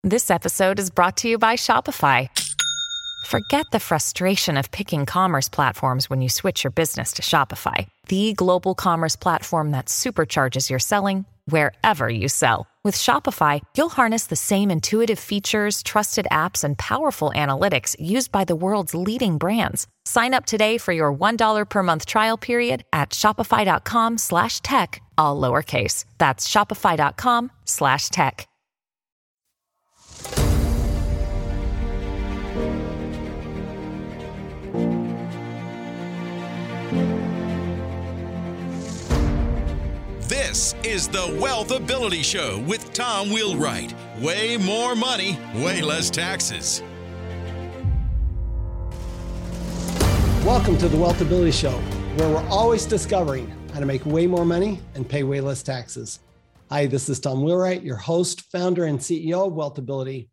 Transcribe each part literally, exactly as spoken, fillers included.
This episode is brought to you by Shopify. Forget the frustration of picking commerce platforms when you switch your business to Shopify, the global commerce platform that supercharges your selling wherever you sell. With Shopify, you'll harness the same intuitive features, trusted apps, and powerful analytics used by the world's leading brands. Sign up today for your one dollar per month trial period at shopify.com slash tech, all lowercase. That's shopify.com slash tech. This is the Wealth Ability Show with Tom Wheelwright. Way more money, way less taxes. Welcome to the Wealth Ability Show, where we're always discovering how to make way more money and pay way less taxes. Hi, this is Tom Wheelwright, your host, founder, and C E O of Wealth Ability.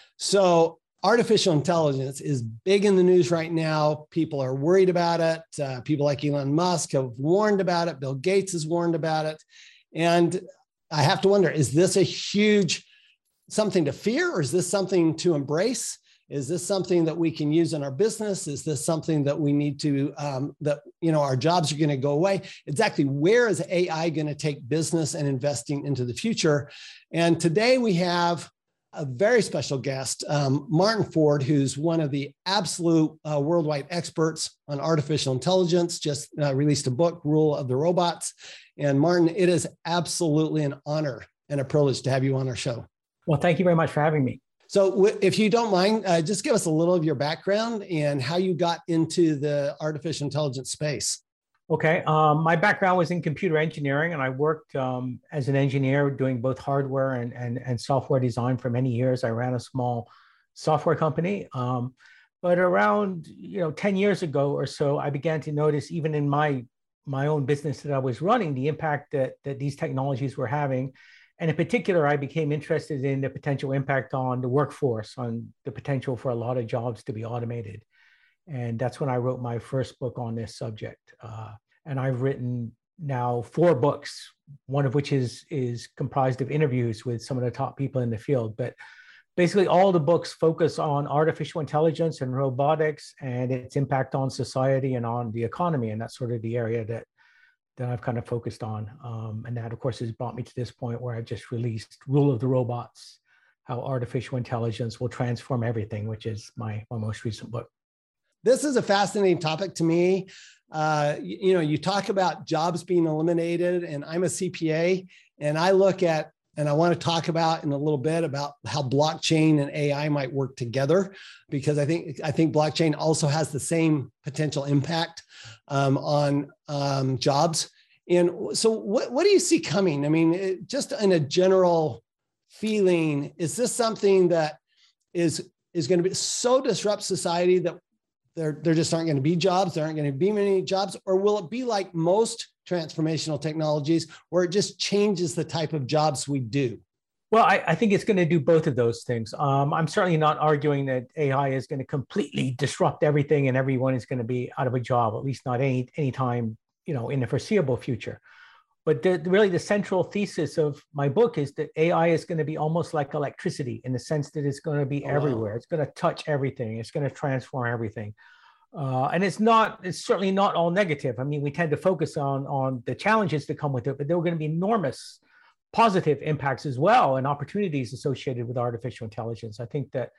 So artificial intelligence is big in the news right now. People are worried about it. Uh, people like Elon Musk have warned about it. Bill Gates has warned about it. And I have to wonder, is this a huge something to fear, or is this something to embrace? Is this something that we can use in our business? Is this something that we need to, um, that, you know, our jobs are going to go away? Exactly where is A I going to take business and investing into the future? And today we have a very special guest, um, Martin Ford, who's one of the absolute uh, worldwide experts on artificial intelligence, just uh, released a book, Rule of the Robots. And Martin, it is absolutely an honor and a privilege to have you on our show. Well, thank you very much for having me. So w- if you don't mind, uh, just give us a little of your background and how you got into the artificial intelligence space. Okay. Um, my background was in computer engineering, and I worked um, as an engineer doing both hardware and, and, and software design for many years. I ran a small software company. Um, but around, you know, ten years ago or so, I began to notice, even in my, my own business that I was running, the impact that, that these technologies were having. And in particular, I became interested in the potential impact on the workforce, on the potential for a lot of jobs to be automated. And that's when I wrote my first book on this subject. Uh, and I've written now four books, one of which is, is comprised of interviews with some of the top people in the field. But basically, all the books focus on artificial intelligence and robotics and its impact on society and on the economy. And that's sort of the area that, that I've kind of focused on. Um, and that, of course, has brought me to this point where I've just released Rule of the Robots, How Artificial Intelligence Will Transform Everything, which is my, my most recent book. This is a fascinating topic to me. Uh, you, you know, you talk about jobs being eliminated, and I'm a C P A, and I look at, and I want to talk about in a little bit about how blockchain and A I might work together, because I think I think blockchain also has the same potential impact um, on um, jobs. And so, what what do you see coming? I mean, it, just in a general feeling, is this something that is is going to be so disrupt society that There, there just aren't going to be jobs, there aren't going to be many jobs? Or will it be like most transformational technologies where it just changes the type of jobs we do? Well, I, I think it's going to do both of those things. Um, I'm certainly not arguing that A I is going to completely disrupt everything and everyone is going to be out of a job, at least not any anytime, you know, in the foreseeable future. But the, really the central thesis of my book is that A I is going to be almost like electricity, in the sense that it's going to be oh, everywhere. Wow. It's going to touch everything. It's going to transform everything. Uh, and it's not, it's certainly not all negative. I mean, we tend to focus on, on the challenges that come with it, but there are going to be enormous positive impacts as well and opportunities associated with artificial intelligence. I think that,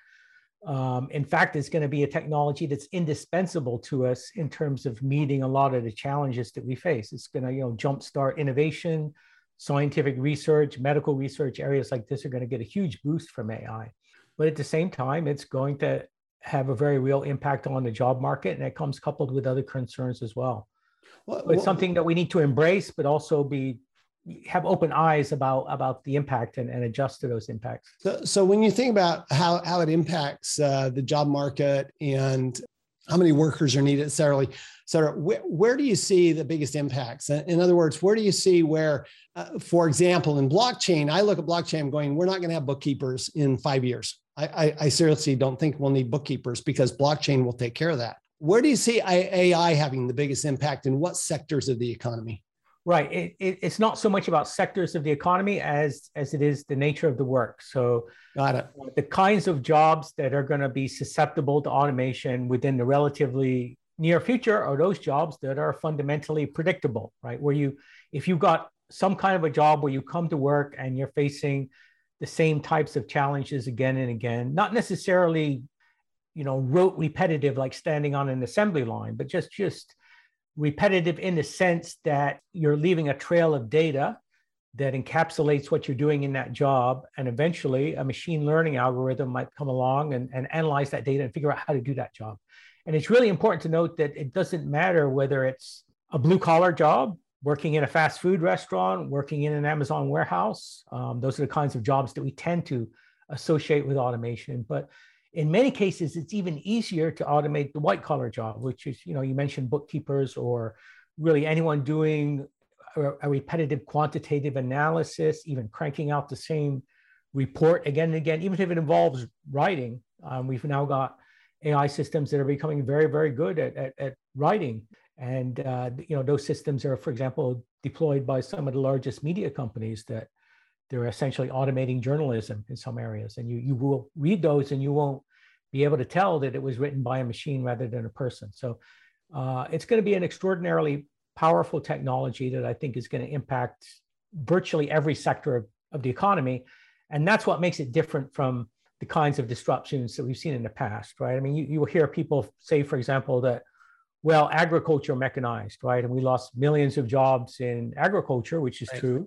um, in fact, it's going to be a technology that's indispensable to us in terms of meeting a lot of the challenges that we face. It's going to, you know, jumpstart innovation, scientific research, medical research. Areas like this are going to get a huge boost from A I. But at the same time, it's going to have a very real impact on the job market, and it comes coupled with other concerns as well. well it's something that we need to embrace, but also be have open eyes about, about the impact and, and adjust to those impacts. So, so when you think about how, how it impacts uh, the job market and how many workers are needed, et cetera, et cetera, where, where do you see the biggest impacts? In other words, where do you see where, uh, for example, in blockchain, I look at blockchain, I'm going, we're not going to have bookkeepers in five years. I, I, I seriously don't think we'll need bookkeepers because blockchain will take care of that. Where do you see A I having the biggest impact in what sectors of the economy? Right. It, it, it's not so much about sectors of the economy as, as it is the nature of the work. So got it. The kinds of jobs that are going to be susceptible to automation within the relatively near future are those jobs that are fundamentally predictable, right? Where you, if you've got some kind of a job where you come to work and you're facing the same types of challenges again and again, not necessarily, you know, rote repetitive, like standing on an assembly line, but just, just repetitive in the sense that you're leaving a trail of data that encapsulates what you're doing in that job. And eventually a machine learning algorithm might come along and, and analyze that data and figure out how to do that job. And it's really important to note that it doesn't matter whether it's a blue collar job, working in a fast food restaurant, working in an Amazon warehouse. Um, those are the kinds of jobs that we tend to associate with automation. But in many cases, it's even easier to automate the white collar job, which is, you know, you mentioned bookkeepers or really anyone doing a, a repetitive quantitative analysis, even cranking out the same report again and again, even if it involves writing. Um, we've now got A I systems that are becoming very, very good at, at, at writing. And, uh, you know, those systems are, for example, deployed by some of the largest media companies that they're essentially automating journalism in some areas. And you, you will read those and you won't be able to tell that it was written by a machine rather than a person. So uh, it's going to be an extraordinarily powerful technology that I think is going to impact virtually every sector of, of the economy. And that's what makes it different from the kinds of disruptions that we've seen in the past, right? I mean, you, you will hear people say, for example, that, well, agriculture mechanized, right? And we lost millions of jobs in agriculture, which is right. True.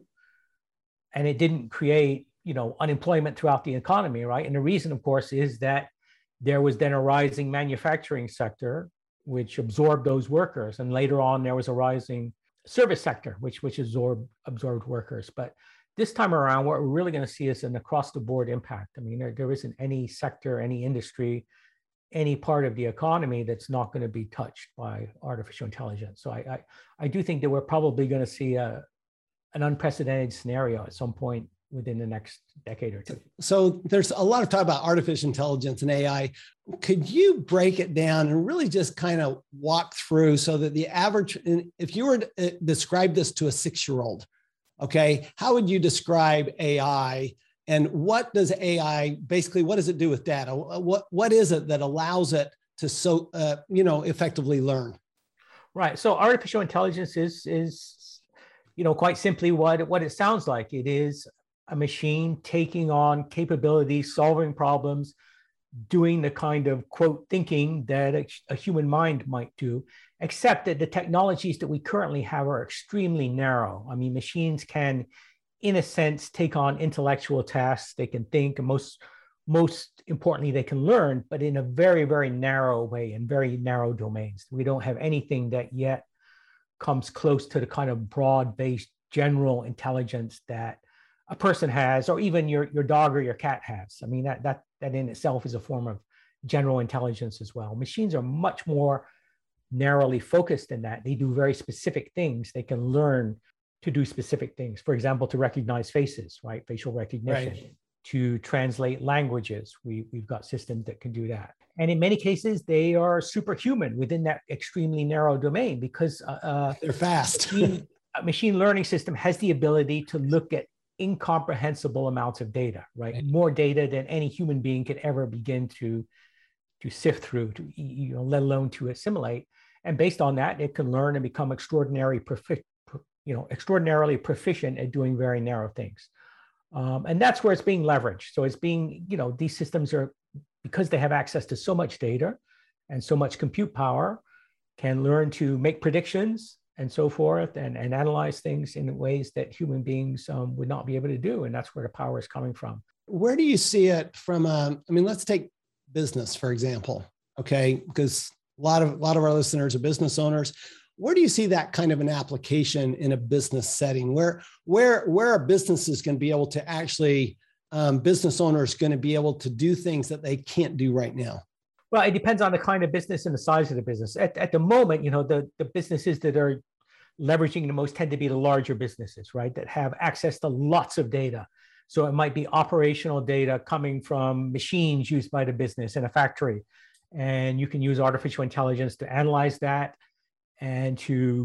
And it didn't create, you know, unemployment throughout the economy, right? And the reason, of course, is that there was then a rising manufacturing sector, which absorbed those workers. And later on, there was a rising service sector, which, which absorbed, absorbed workers. But this time around, what we're really going to see is an across-the-board impact. I mean, there, there isn't any sector, any industry, any part of the economy that's not going to be touched by artificial intelligence. So I, I, I do think that we're probably going to see a, an unprecedented scenario at some point within the next decade or two. So there's a lot of talk about artificial intelligence and A I. Could you break it down and really just kind of walk through so that the average, if you were to describe this to a six-year-old, okay, how would you describe A I? And what does A I, basically, what does it do with data? What, what is it that allows it to so, uh, you know, effectively learn? Right. So artificial intelligence is, is, you know, quite simply what, what it sounds like. It is a machine taking on capabilities, solving problems, doing the kind of, quote, thinking that a, a human mind might do, except that the technologies that we currently have are extremely narrow. I mean, machines can, in a sense, take on intellectual tasks. They can think, and most, most importantly, they can learn, but in a very, very narrow way, in very narrow domains. We don't have anything that yet comes close to the kind of broad-based general intelligence that a person has, or even your, your dog or your cat has. I mean, that, that, that in itself is a form of general intelligence as well. Machines are much more narrowly focused in that. They do very specific things. They can learn to do specific things. For example, to recognize faces, right? Facial recognition. Right. To translate languages. We, we've got systems that can do that. And in many cases, they are superhuman within that extremely narrow domain because uh, they're fast. machine, a machine learning system has the ability to look at incomprehensible amounts of data, right? right? More data than any human being could ever begin to, to sift through, to, you know, let alone to assimilate. And based on that, it can learn and become extraordinary, profi- you know, extraordinarily proficient at doing very narrow things. Um, and that's where it's being leveraged. So it's being, you know, these systems are, because they have access to so much data and so much compute power, can learn to make predictions and so forth, and, and analyze things in ways that human beings um, would not be able to do. And that's where the power is coming from. Where do you see it from, um, I mean, let's take business, for example, okay? Because a lot of, a lot of our listeners are business owners. Where do you see that kind of an application in a business setting? Where, where, where are businesses going to be able to actually, um, business owners going to be able to do things that they can't do right now? Well, it depends on the kind of business and the size of the business. At, at the moment, you know, the, the businesses that are leveraging the most tend to be the larger businesses, right? That have access to lots of data. So it might be operational data coming from machines used by the business in a factory. And you can use artificial intelligence to analyze that and to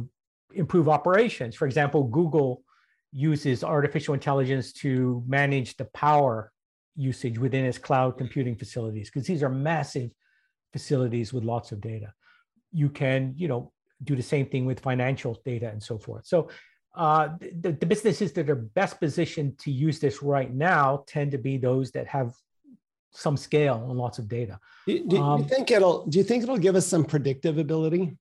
improve operations. For example, Google uses artificial intelligence to manage the power usage within its cloud computing facilities, because these are massive facilities with lots of data. You can, you know, do the same thing with financial data and so forth. So uh, the, the businesses that are best positioned to use this right now tend to be those that have some scale and lots of data. Do, do um, you think it'll? Do you think it'll give us some predictive ability?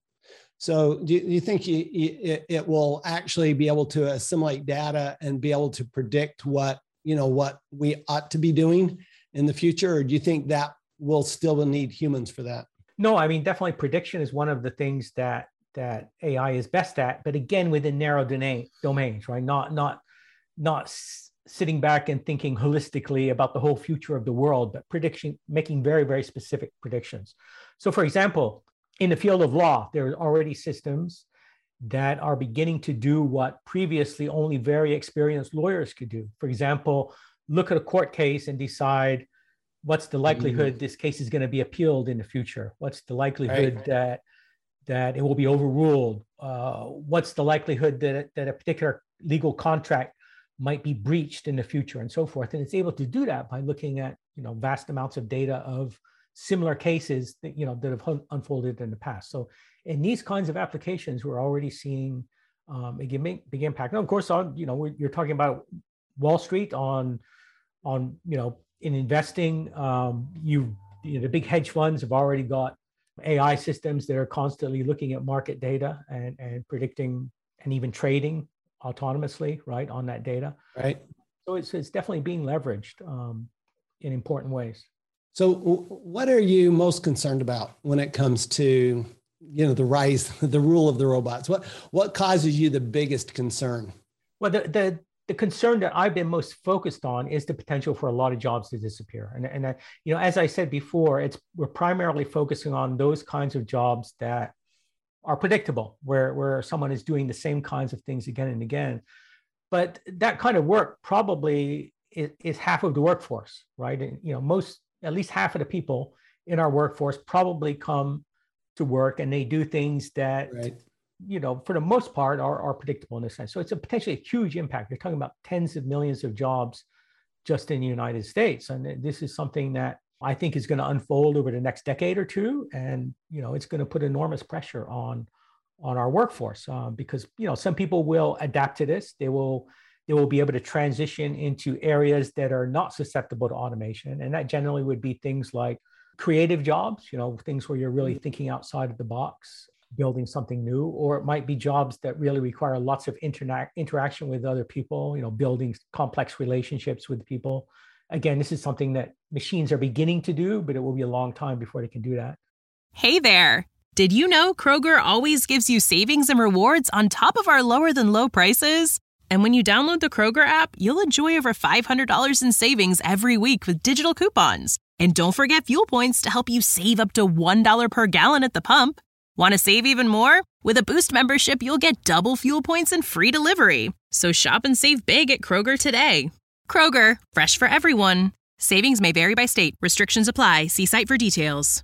So do you, do you think you, you, it will actually be able to assimilate data and be able to predict what, you know, what we ought to be doing in the future? Or do you think that we'll still need humans for that? No, I mean, definitely prediction is one of the things that that A I is best at, but again, within narrow domain, domains, right? Not, not, not s- sitting back and thinking holistically about the whole future of the world, but prediction, making very, very specific predictions. So for example, in the field of law, there are already systems that are beginning to do what previously only very experienced lawyers could do. For example, look at a court case and decide what's the likelihood mm. this case is going to be appealed in the future? What's the likelihood right. that that it will be overruled? Uh, what's the likelihood that, that a particular legal contract might be breached in the future, and so forth? And it's able to do that by looking at, you know, vast amounts of data of similar cases that, you know, that have unfolded in the past. So in these kinds of applications, we're already seeing um, a big, big impact. Now, of course, on, you know, we're, you're talking about Wall Street on, on, you know, in investing, um, you, you know, the big hedge funds have already got A I systems that are constantly looking at market data and, and predicting and even trading autonomously, right, on that data. Right. So it's, it's definitely being leveraged um, in important ways. So what are you most concerned about when it comes to, you know, the rise, the rule of the robots? What, what causes you the biggest concern? Well, the, the, the concern that I've been most focused on is the potential for a lot of jobs to disappear. And, and you know, as I said before, it's we're primarily focusing on those kinds of jobs that are predictable, where, where someone is doing the same kinds of things again and again. But that kind of work probably is, is half of the workforce, right? And, you know, most, at least half of the people in our workforce probably come to work and they do things that, right. you know, for the most part are, are predictable in a sense. So it's a potentially a huge impact. You're talking about tens of millions of jobs just in the United States. And this is something that I think is going to unfold over the next decade or two. And, you know, it's going to put enormous pressure on, on our workforce uh, because, you know, some people will adapt to this. They will, they will be able to transition into areas that are not susceptible to automation. And that generally would be things like creative jobs, you know, things where you're really thinking outside of the box, building something new, or it might be jobs that really require lots of interna- interaction with other people, you know, building complex relationships with people. Again, this is something that machines are beginning to do, but it will be a long time before they can do that. Hey there. Did you know Kroger always gives you savings and rewards on top of our lower than low prices? And when you download the Kroger app, you'll enjoy over five hundred dollars in savings every week with digital coupons. And don't forget fuel points to help you save up to one dollar per gallon at the pump. Want to save even more? With a Boost membership, you'll get double fuel points and free delivery. So shop and save big at Kroger today. Kroger, fresh for everyone. Savings may vary by state. Restrictions apply. See site for details.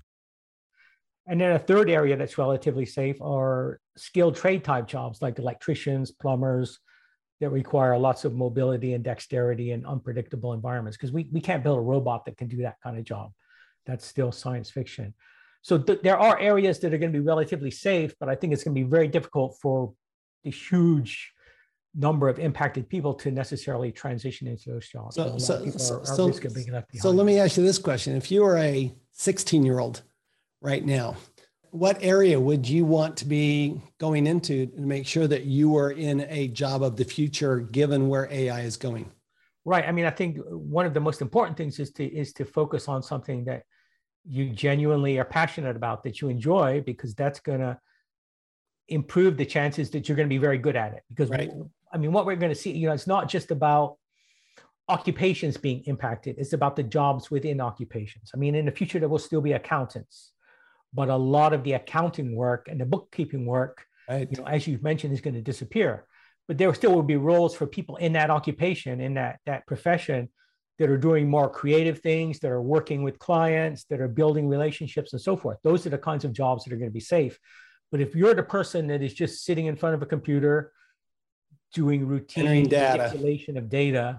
And then a third area that's relatively safe are skilled trade type jobs like electricians, plumbers, that require lots of mobility and dexterity in unpredictable environments, because we, we can't build a robot that can do that kind of job. That's still science fiction. So th- there are areas that are going to be relatively safe, but I think it's going to be very difficult for the huge number of impacted people to necessarily transition into those jobs. So, so, so, so, are, so, are so let me ask you this question. If you were a sixteen-year-old right now, what area would you want to be going into to make sure that you were in a job of the future, given where A I is going? Right. I mean, I think one of the most important things is to is to focus on something that you genuinely are passionate about, that you enjoy, because that's going to improve the chances that you're going to be very good at it. Because, right. I mean, what we're going to see, you know, it's not just about occupations being impacted. It's about the jobs within occupations. I mean, in the future, there will still be accountants, but a lot of the accounting work and the bookkeeping work, right. you know, as you've mentioned, is going to disappear. But there still will be roles for people in that occupation, in that, that profession, that are doing more creative things, that are working with clients, that are building relationships and so forth. Those are the kinds of jobs that are going to be safe. But if you're the person that is just sitting in front of a computer doing routine data. manipulation of data,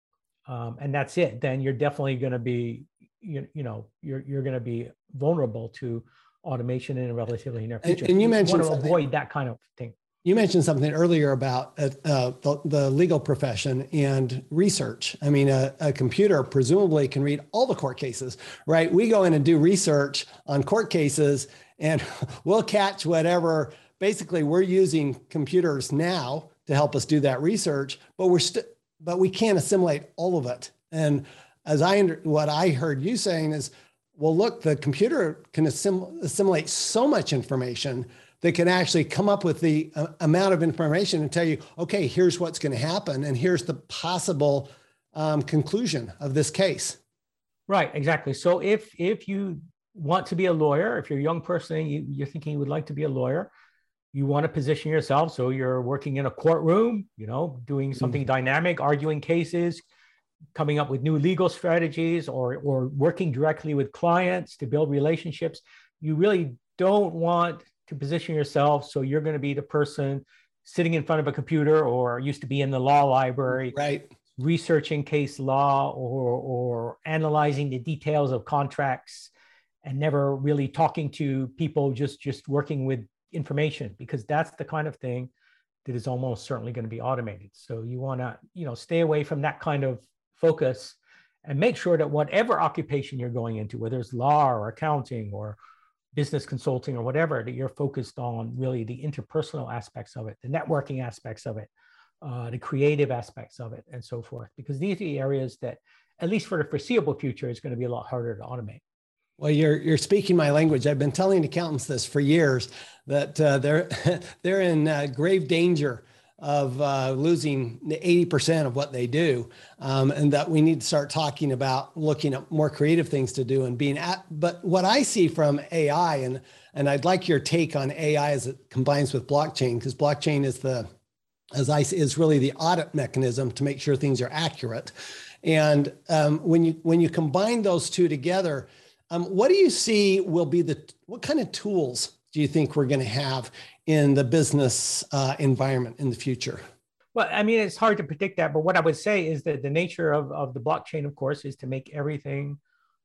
um, and that's it, then you're definitely going to be, you, you know, you're you're going to be vulnerable to automation in a relatively near future. And, and you, you mentioned want to avoid that kind of thing. You mentioned something earlier about uh, uh, the, the legal profession and research. I mean, a, a computer presumably can read all the court cases, right? We go in and do research on court cases, and we'll catch whatever. Basically, we're using computers now to help us do that research, but we're still, but we can't assimilate all of it. And as I under, what I heard you saying is, well, look, the computer can assim- assimilate so much information that can actually come up with the uh, amount of information and tell you, okay, here's what's going to happen, and here's the possible um, conclusion of this case. Right, exactly. So if if you want to be a lawyer, if you're a young person and you, you're thinking you would like to be a lawyer, you want to position yourself so you're working in a courtroom, you know, doing something mm-hmm. dynamic, arguing cases, coming up with new legal strategies, or or working directly with clients to build relationships. You really don't want to position yourself so you're going to be the person sitting in front of a computer, or used to be in the law library, right, researching case law, or or analyzing the details of contracts, and never really talking to people, just just working with information, because that's the kind of thing that is almost certainly going to be automated. So you want to, you know, stay away from that kind of focus, and make sure that whatever occupation you're going into, whether it's law or accounting or business consulting or whatever, that you're focused on really the interpersonal aspects of it, the networking aspects of it, uh, the creative aspects of it, and so forth. Because these are the areas that, at least for the foreseeable future, is going to be a lot harder to automate. Well, you're you're speaking my language. I've been telling accountants this for years, that uh, they're they're in uh, grave danger of uh, losing eighty percent of what they do, um, and that we need to start talking about looking at more creative things to do and being at. But what I see from A I, and and I'd like your take on A I as it combines with blockchain, because blockchain is the, as I see, is really the audit mechanism to make sure things are accurate. And um, when you when you combine those two together, um, what do you see will be the, what kind of tools do you think we're going to have in the business uh, environment in the future? Well, I mean, it's hard to predict that, but what I would say is that the nature of, of the blockchain, of course, is to make everything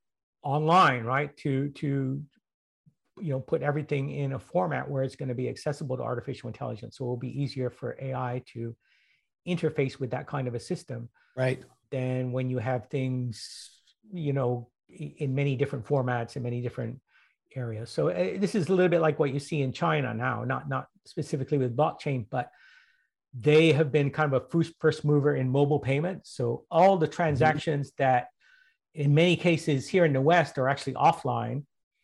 online, right? To, to, you know, put everything in a format where it's going to be accessible to artificial intelligence. So it will be easier for A I to interface with that kind of a system. Right. Than when you have things, you know, in many different formats, in many different areas. So uh, this is a little bit like what you see in China now, not, not specifically with blockchain, but they have been kind of a first, first mover in mobile payments. So all the transactions mm-hmm. that in many cases here in the West are actually offline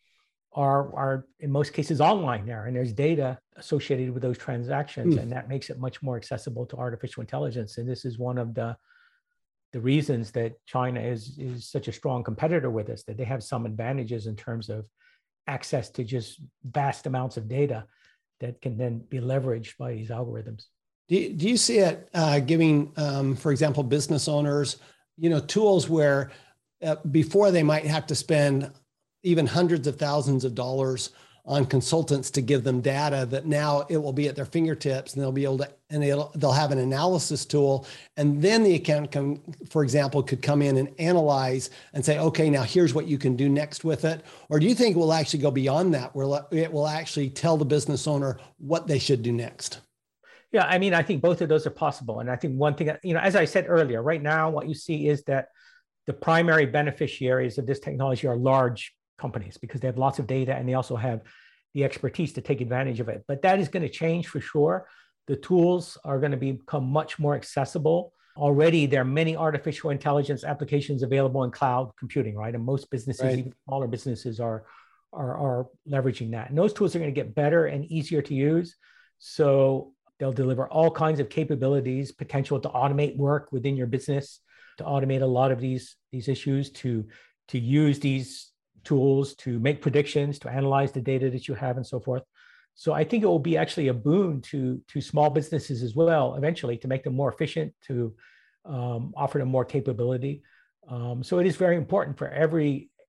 are, are in most cases online there. And there's data associated with those transactions. Mm. And that makes it much more accessible to artificial intelligence. And this is one of the the reasons that China is, is such a strong competitor with us, that they have some advantages in terms of access to just vast amounts of data that can then be leveraged by these algorithms. Do you, do you see it uh, giving, um, for example, business owners, you know, tools where uh, before they might have to spend even hundreds of thousands of dollars on consultants to give them data, that now it will be at their fingertips, and they'll be able to, and they'll, they'll have an analysis tool. And then the accountant, can, for example, could come in and analyze and say, okay, now here's what you can do next with it. Or do you think we'll actually go beyond that, where it will actually tell the business owner what they should do next? Yeah, I mean, I think both of those are possible. And I think one thing, you know, as I said earlier, right now, what you see is that the primary beneficiaries of this technology are large companies, because they have lots of data and they also have the expertise to take advantage of it. But that is going to change for sure. The tools are going to become much more accessible. Already, there are many artificial intelligence applications available in cloud computing, right? And most businesses, right. even smaller businesses, are, are, are leveraging that. And those tools are going to get better and easier to use. So they'll deliver all kinds of capabilities, potential to automate work within your business, to automate a lot of these, these issues, to, to use these tools to make predictions, to analyze the data that you have, and so forth. So I think it will be actually a boon to, to small businesses as well, eventually, to make them more efficient, to um, offer them more capability. Um, so it is very important for every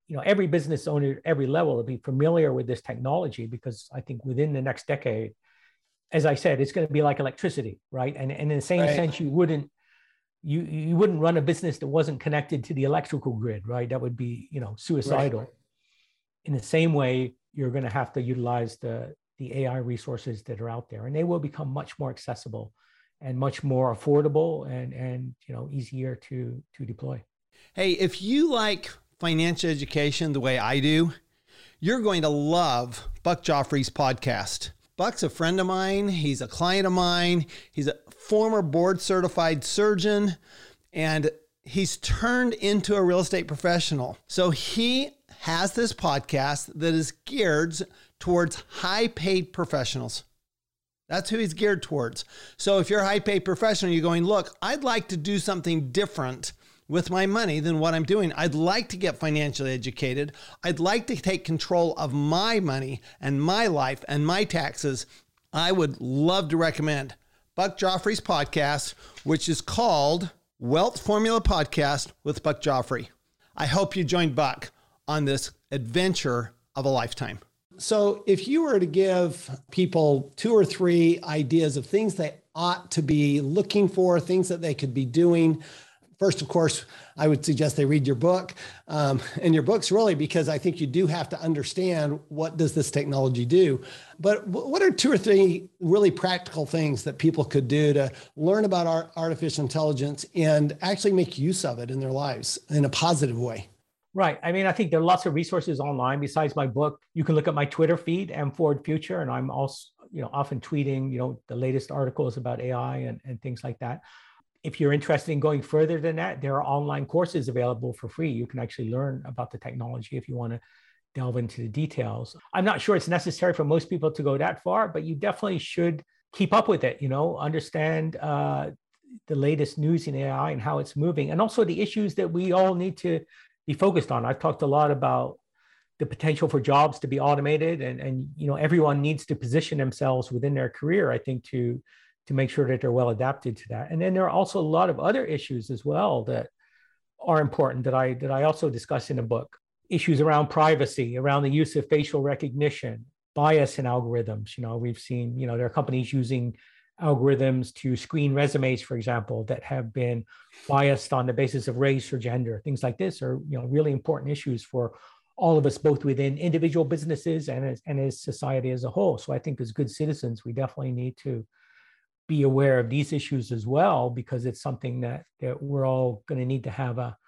you know, every business owner at every level to be familiar with this technology, because I think within the next decade, as I said, it's going to be like electricity, right? And, and in the same right. sense, you wouldn't you you wouldn't run a business that wasn't connected to the electrical grid, right? That would be, you know, suicidal. Right. In the same way, you're going to have to utilize the the A I resources that are out there, and they will become much more accessible and much more affordable and and you know easier to to deploy. Hey, if you like financial education the way I do, you're going to love Buck Joffrey's podcast. Buck's a friend of mine. He's a client of mine. He's a former board certified surgeon, and he's turned into a real estate professional. So he has this podcast that is geared towards high paid professionals. That's who he's geared towards. So if you're a high paid professional, you're going, look, I'd like to do something different with my money than what I'm doing. I'd like to get financially educated. I'd like to take control of my money and my life and my taxes. I would love to recommend Buck Joffrey's podcast, which is called Wealth Formula Podcast with Buck Joffrey. I hope you join Buck on this adventure of a lifetime. So if you were to give people two or three ideas of things they ought to be looking for, things that they could be doing, first, of course, I would suggest they read your book. Um, and your book's really because I think you do have to understand what does this technology do. But what are two or three really practical things that people could do to learn about our artificial intelligence and actually make use of it in their lives in a positive way? Right. I mean, I think there are lots of resources online besides my book. You can look at my Twitter feed, M Ford Future, and I'm also, you know, often tweeting, you know, the latest articles about A I and, and things like that. If you're interested in going further than that, there are online courses available for free. You can actually learn about the technology if you want to delve into the details. I'm not sure it's necessary for most people to go that far, but you definitely should keep up with it, you know, understand uh, the latest news in A I and how it's moving, and also the issues that we all need to be focused on. I've talked a lot about the potential for jobs to be automated, and, and you know, everyone needs to position themselves within their career, I think, to to make sure that they're well adapted to that. And then there are also a lot of other issues as well that are important that I that I also discuss in the book. Issues around privacy, around the use of facial recognition, bias in algorithms. You know, we've seen, you know, there are companies using algorithms to screen resumes, for example, that have been biased on the basis of race or gender. Things like this are, you know, really important issues for all of us, both within individual businesses and as, and as society as a whole. So I think as good citizens, we definitely need to be aware of these issues as well, because it's something that, that we're all going to need to have a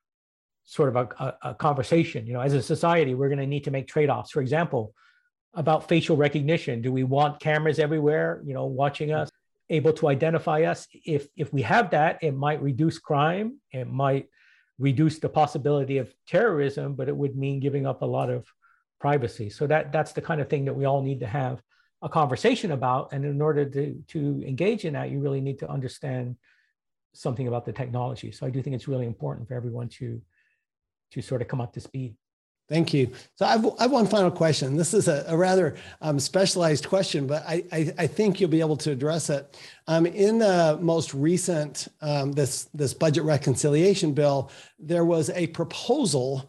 sort of a, a, a conversation. You know, as a society, we're going to need to make trade-offs. For example, about facial recognition. Do we want cameras everywhere, you know, watching us, able to identify us? If if we have that, it might reduce crime. It might reduce the possibility of terrorism, but it would mean giving up a lot of privacy. So that that's the kind of thing that we all need to have a conversation about. And in order to, to engage in that, you really need to understand something about the technology. So I do think it's really important for everyone to, to sort of come up to speed. Thank you. So I've, I have one final question. This is a, a rather um, specialized question, but I, I, I think you'll be able to address it. Um, in the most recent, um, this, this budget reconciliation bill, there was a proposal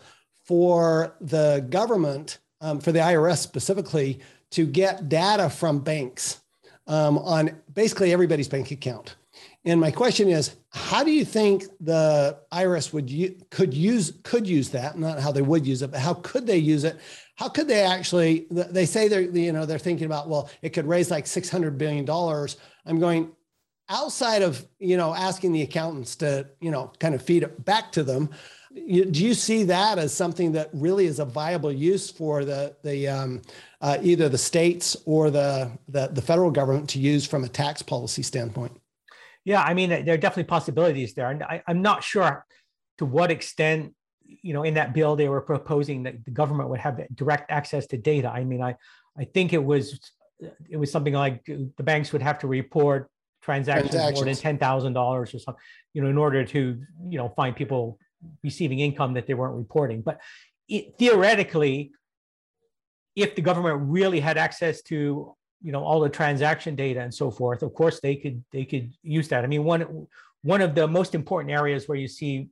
for the government, um, for the I R S specifically, to get data from banks um, on basically everybody's bank account. And my question is, how do you think the I R S would u- could use could use that? Not how they would use it, but how could they use it? How could they actually? They say they're you know they're thinking about, well, it could raise like six hundred billion dollars. I'm going outside of you know asking the accountants to you know kind of feed it back to them. You, do you see that as something that really is a viable use for the the um, uh, either the states or the, the the federal government to use from a tax policy standpoint? Yeah, I mean, there are definitely possibilities there. And I, I'm not sure to what extent, you know, in that bill, they were proposing that the government would have direct access to data. I mean, I, I think it was it was something like the banks would have to report transactions, transactions. more than ten thousand dollars or something, you know, in order to, you know, find people receiving income that they weren't reporting. But it, theoretically, if the government really had access to you know, all the transaction data and so forth, of course, they could they could use that. I mean, one one of the most important areas where you see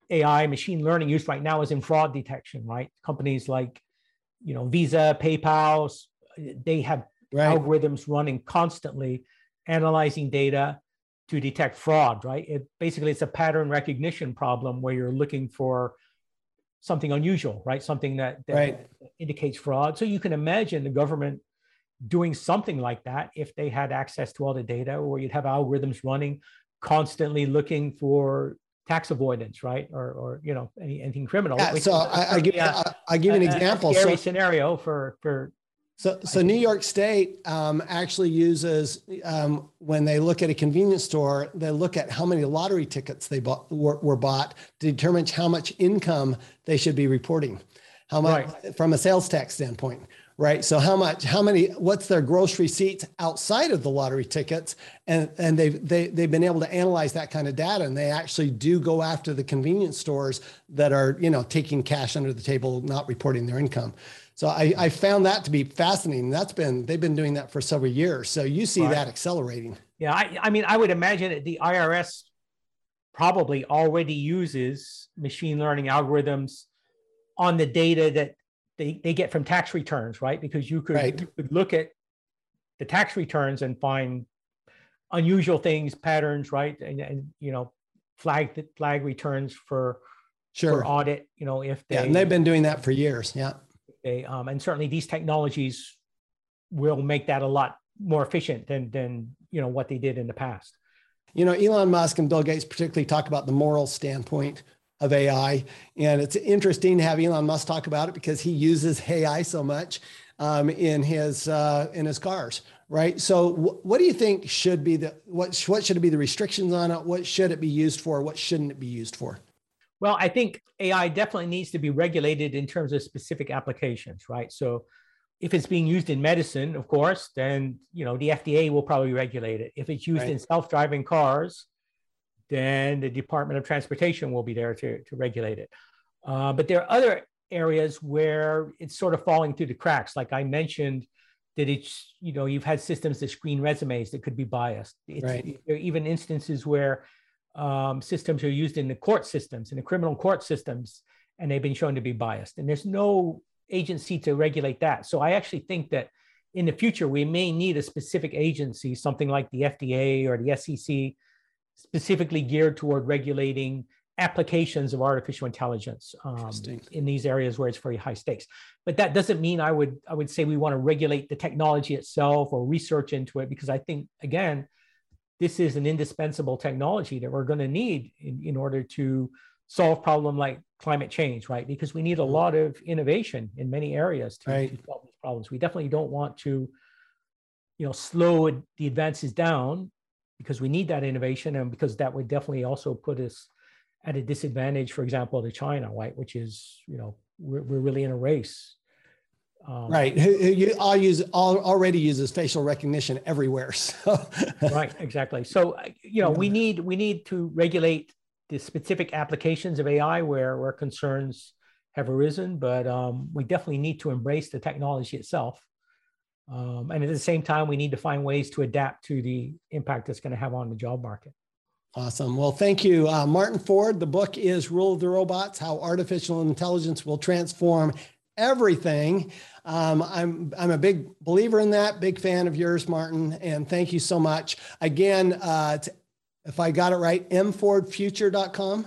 A I, machine learning use right now is in fraud detection, right? Companies like, you know, Visa, PayPal, they have right. algorithms running constantly, analyzing data to detect fraud, right? It basically it's a pattern recognition problem where you're looking for something unusual, right? Something that, that right. indicates fraud. So you can imagine the government doing something like that if they had access to all the data, or you'd have algorithms running constantly looking for tax avoidance, right? Or, or you know, any, anything criminal. Yeah, so I, I give I, I give you an example. A scary so, scenario for for. So, so New York State um, actually uses um, when they look at a convenience store, they look at how many lottery tickets they bought were, were bought to determine how much income they should be reporting, how much right. from a sales tax standpoint. Right. So how much, how many, what's their gross receipts outside of the lottery tickets? And, and they've, they, they've been able to analyze that kind of data, and they actually do go after the convenience stores that are, you know, taking cash under the table, not reporting their income. So I, I found that to be fascinating. That's been, they've been doing that for several years. So you see right. that accelerating. Yeah. I, I mean, I would imagine that the I R S probably already uses machine learning algorithms on the data that They, they get from tax returns, right? Because you could, right. you could look at the tax returns and find unusual things, patterns, right? And, and you know, flag flag returns for, sure. for audit, you know, if they... Yeah, and they've been doing that for years, yeah. They, um, and certainly these technologies will make that a lot more efficient than, than, you know, what they did in the past. You know, Elon Musk and Bill Gates particularly talk about the moral standpoint of A I. And it's interesting to have Elon Musk talk about it because he uses A I so much um, in his uh, in his cars, right? So w- what do you think should be the, what, what should be the restrictions on it? What should it be used for? What shouldn't it be used for? Well, I think A I definitely needs to be regulated in terms of specific applications, right? So if it's being used in medicine, of course, then, you know, the F D A will probably regulate it. If it's used right. in self-driving cars, then the Department of Transportation will be there to, to regulate it. Uh, but there are other areas where it's sort of falling through the cracks. Like I mentioned, that it's, you know, you've had systems that screen resumes that could be biased. It's, right. There are even instances where um, systems are used in the court systems, in the criminal court systems, and they've been shown to be biased. And there's no agency to regulate that. So I actually think that in the future, we may need a specific agency, something like the F D A or the S E C, specifically geared toward regulating applications of artificial intelligence um, in these areas where it's very high stakes. But that doesn't mean I would I would say we want to regulate the technology itself or research into it, because I think, again, this is an indispensable technology that we're going to need in, in order to solve problems like climate change, right? Because we need a lot of innovation in many areas to, right. to solve these problems. We definitely don't want to, you know, slow the advances down, because we need that innovation, and because that would definitely also put us at a disadvantage, for example, to China, right? Which is, you know, we're, we're really in a race. Um, right. Who, who you all use all, already uses facial recognition everywhere. So. Right. Exactly. So, you know, we need we need to regulate the specific applications of A I where where concerns have arisen, but um, we definitely need to embrace the technology itself. Um, and at the same time, we need to find ways to adapt to the impact it's going to have on the job market. Awesome. Well, thank you, uh, Martin Ford. The book is Rule of the Robots: How Artificial Intelligence Will Transform Everything. Um, I'm I'm a big believer in that, big fan of yours, Martin, and thank you so much. Again, uh, to, if I got it right, m ford future dot com.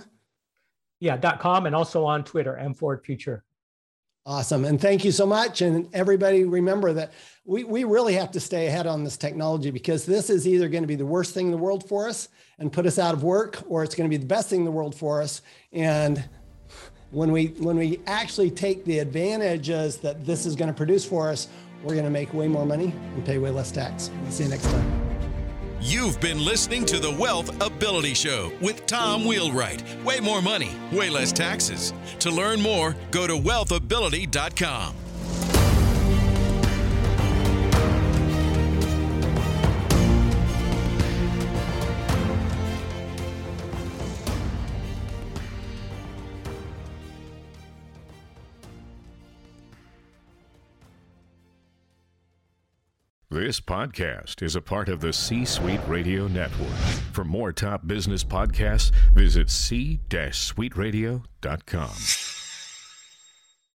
Yeah, .com, and also on Twitter, mfordfuture. Awesome. And thank you so much. And everybody, remember that we, we really have to stay ahead on this technology, because this is either going to be the worst thing in the world for us and put us out of work, or it's going to be the best thing in the world for us. And when we, when we actually take the advantages that this is going to produce for us, we're going to make way more money and pay way less tax. We'll see you next time. You've been listening to the Wealth Ability Show with Tom Wheelwright. Way more money, way less taxes. To learn more, go to wealth ability dot com. This podcast is a part of the C-Suite Radio Network. For more top business podcasts, visit c suite radio dot com.